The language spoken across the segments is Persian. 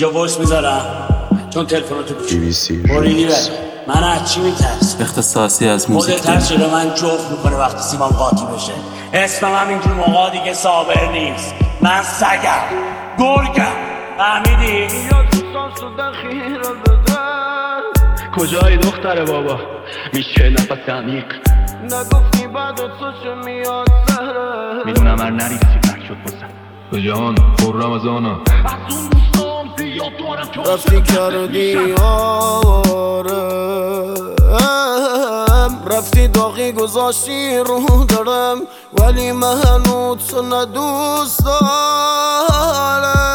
اینجا وایس میذارم چون تلفناتو بریدی بره. من از چی میترسم؟ اختصاصی از موزیک خودت ترس شده من جفت میکنه وقتی سیمام قاطی بشه. اسمم هم اینجور موقع دیگه صابر نیست. من سگم گرگم. فهمیدی؟ کجایی دختر بابا؟ میشه نفس عمیق نگفتی بعد تو چه میاد سهره میدونم هر نری سیبک شد بسن به جهان پر رمضانم از اون دوستام زیاد دارم رفتی کردی رفتی داغی گذاشتی رو دارم ولی من هنوز تو ندوست دارم.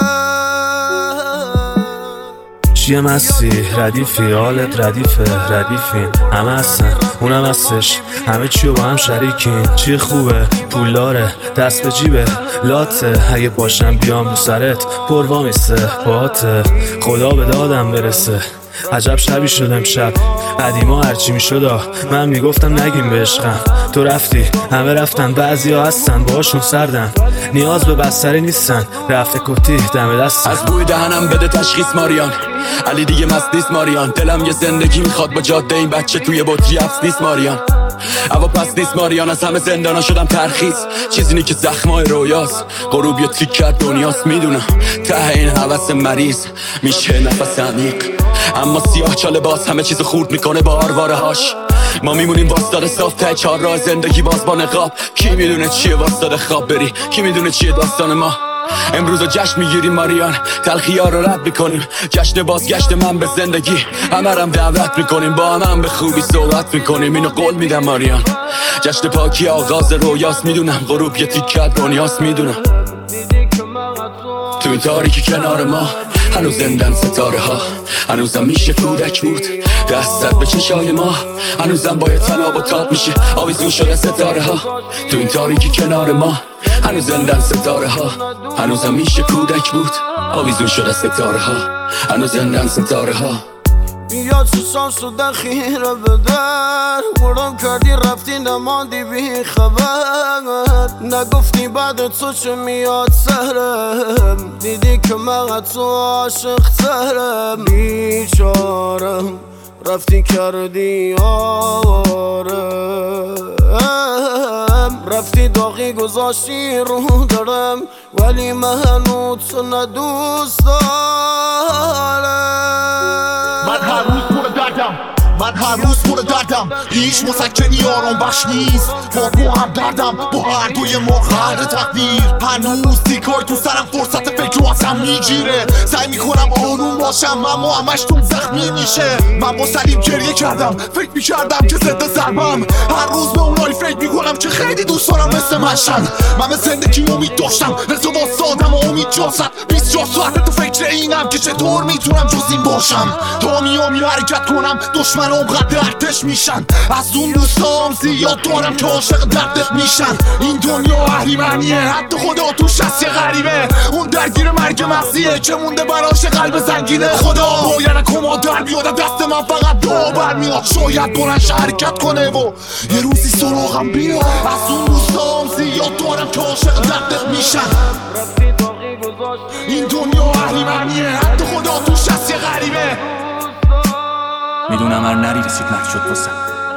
چیه مستی ردیفی حالت ردیفه ردیفین همه هستن اونم هستش همه چیو با هم شریکین. چی خوبه پول داره دست به جیبه لاته اگه باشم بیام رو سرت پروا میسته باته خدا به دادم برسه. عجب شبی شد امشب قدیما هرچی میشد من میگفتم نگیم به عشقم. تو رفتی همه رفتن بعضی ها هستن باهاشون سردن نیاز به بستری نیستن رفته کتی دم دستن. از بوی دهنم بده تشخیص ماریان علی دیگه مست نیست ماریان. دلم یه زندگی میخواد با جاده این بچه توی بطری حبس نیست ماریان. هوا پس نیست ماریان از همه زندانا شدم ترخیص. چیزی نی که زخمای رویاست غروب یه تیک کرد دنیاست. میدونم ته این حوث مریض میشه نفس عمیق اما سیاه چاله باز همه چیز خورد میکنه با آرواره هاش. ما میمونیم واسطاده صاف ته چهار راه زندگی باز با نقاب. کی میدونه چیه واسطاده خواب بری کی میدونه چیه داستان ما. امروز جشن میگیریم ماریان تلخی ها رو رد میکنیم. جشن بازگشت من به زندگی همرم دعوت میکنیم با هم به خوبی صحبت میکنیم. اینو قول میدم ماریان جشن پاکی آغاز رویاست. میدونم غروب یه تیکه دنیاست. میدونم تو این تاریکی کنار ما هنوز زندن ستاره ها. هنوزم میشه کودک بود دستت به چشای ما. هنوزم باید تناب و تاب میشه آویزون شده ستاره ها. تو این تاریکی کنار ما هنوز زندن ستاره ها. هنوزم میشه کودک بود آویزون شده ستاره ها. هنوز زندن ستاره ها. یا چشام شدن خیره به در مرام کردی رفتی نماندی بی خبر نگفتی بعد تو چه میاد سهرم دیدی که من تو عاشق ترم بیچارم رفتی کردی رفتی داغی گذاشتی رو دارم ولی من هنوز تو ندوست دارم. من هر روز پر دردم هیچ مسکنی آرام بخش نیست. با هم دردم با هر دوی ما قهر تقدیر. هنوز تیکای تو سرم فرصت فکر رو ازم میگیره. سعی میکنم آروم باشم اما همش تو زخمی میشه. من با سلیم گریه کردم فکر میکردم که ضد ضربم. هر روز به اونایی فکر میکنم که خیلی دوست دارم مثل منشن. من به زندگی امید داشتم رضا واسادم و امید جاست 24 ساعت تو فکر اینم که چطور میتونم جز این باشم. تا میام حرکت کنم دشمنم قد ارتش میشن. از اون دوستام زیاد دارم که عاشق دردت میشن. این دنیا اهریمنیه حتی خدا توش هست یه غریبه. اون درگیر مرگ مغزیه که مونده براش قلب زنگینه. خدا باید کما در بیاد دست من فقط دعا برمیاد. شاید بلنش حرکت کنه و یه روزی سراغم بیاد. از اون دوستام زیاد دارم که عاشق دردت میشن. این دنیا اهریمنیه حتی خدا توش هست یه غریبه. میدونم هر نری رسید مرد شد واسه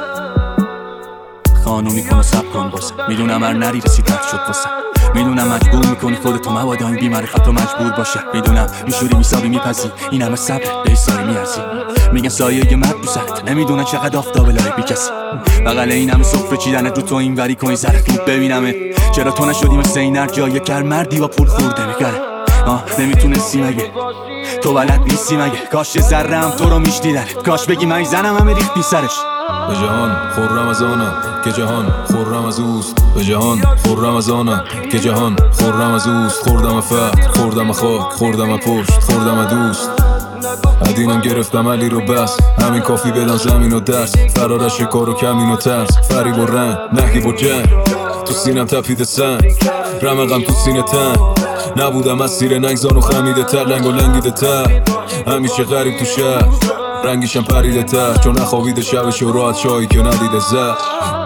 خانومی کن و سب کن واسه. میدونم هر نری رسید مرد شد واسه. میدونم مجبور میکنی خودتو مبادا این بیمعرفت رو مجبور باشه. میدونم میشوری میسابی میپذی این همه صبر به ساری میارزی. میگن سایه مرد دوست نمیدونن چقدر آفتاب لای بی کسی. بغل این همه سفره چیدنت رو تو این وری کنی زره خوب ببینمت. چرا تو نشدی مثل این هر جای کر مردی با پول خورده میگره. نمیتونستی مگه تو بلد نیستی مگه. کاش یه ذره هم تو رو میشنیدن. کاش بگی من زنم همه ریختی سرش. به جهان خرم از آنم که جهان خرم از اوست. به جهان خرم از آنم که جهان خرم از اوست. خوردم فقر خوردم خاک خوردم پشت خوردم دوست. عدینم گرفتم علی رو بس همین کافی بدن زمین و درس. فرارش کار و کمین و ترس فریب و رنگ نهیب و جنگ. تو سینم تپیده سنگ رمقم تو سینه تن. نبودم از سیر نگزان و خمیده تر لنگ و لنگیده تر. همیشه غریب تو شهر رنگیشم پریده تر چون نخوابیده شبش و راحت شایی که ندیده زد.